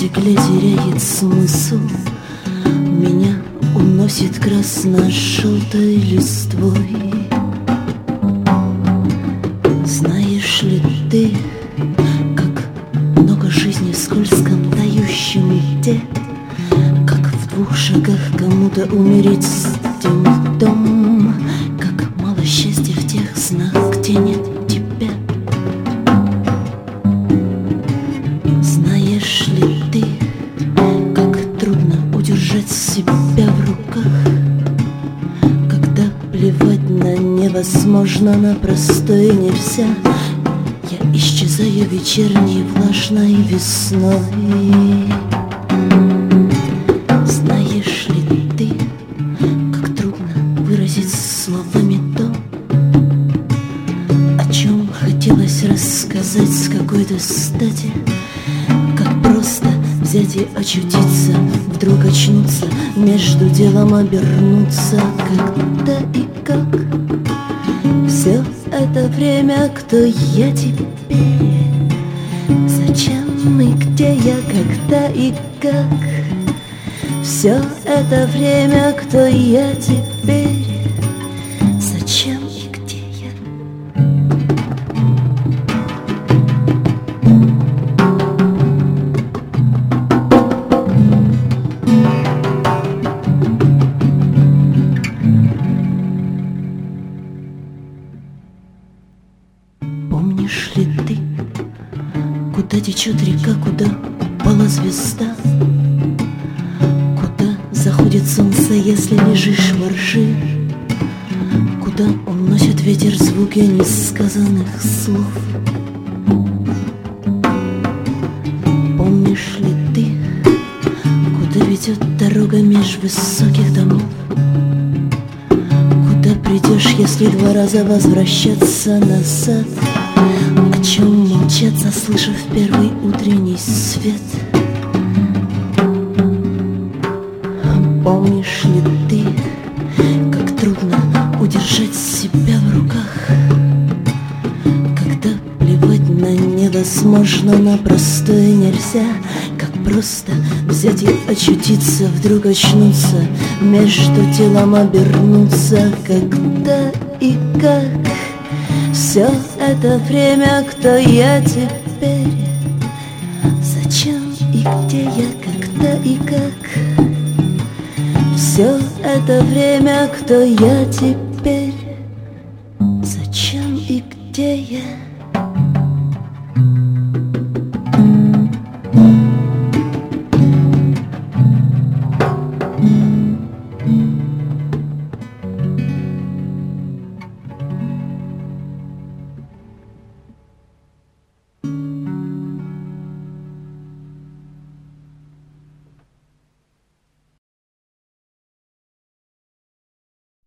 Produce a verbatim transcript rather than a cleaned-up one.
стекле теряет смысл. Меня уносит красно-желтой листвой. Знаешь ли ты, как много жизни в скользком тающем льде, как в двух шагах кому-то умереть с тем льдом, как мало счастья в тех снах, где нет тебя. Знаешь ли ты, как трудно удержать себя в руках, когда плевать на невозможно, на простое нельзя. Я исчезаю вечерней влажной весной. Знаешь ли ты, как трудно выразить словами то, о чем хотелось рассказать с какой-то стати, как просто взять и очутиться, вдруг очнуться, между делом обернуться, когда и как. Все это время, кто я теперь, зачем и где я, когда и как. Все это время, кто я теперь, зачем и где я. Помнишь ли ты, куда течет река, куда упала звезда, куда заходит солнце, если лежишь во ржи, куда уносит ветер звуки несказанных слов? Помнишь ли ты, куда ведет дорога меж высоких домов, куда придешь, если два раза возвращаться назад? О чем молчат, заслышав первый утренний свет? Помнишь ли ты, как трудно удержать себя в руках, когда плевать на невозможно, на простое нельзя, как просто взять и очутиться, вдруг очнуться, между телом обернуться, когда и как. Все это время, кто я теперь, зачем и где я, когда и как. Все это время, кто я теперь, зачем и где я.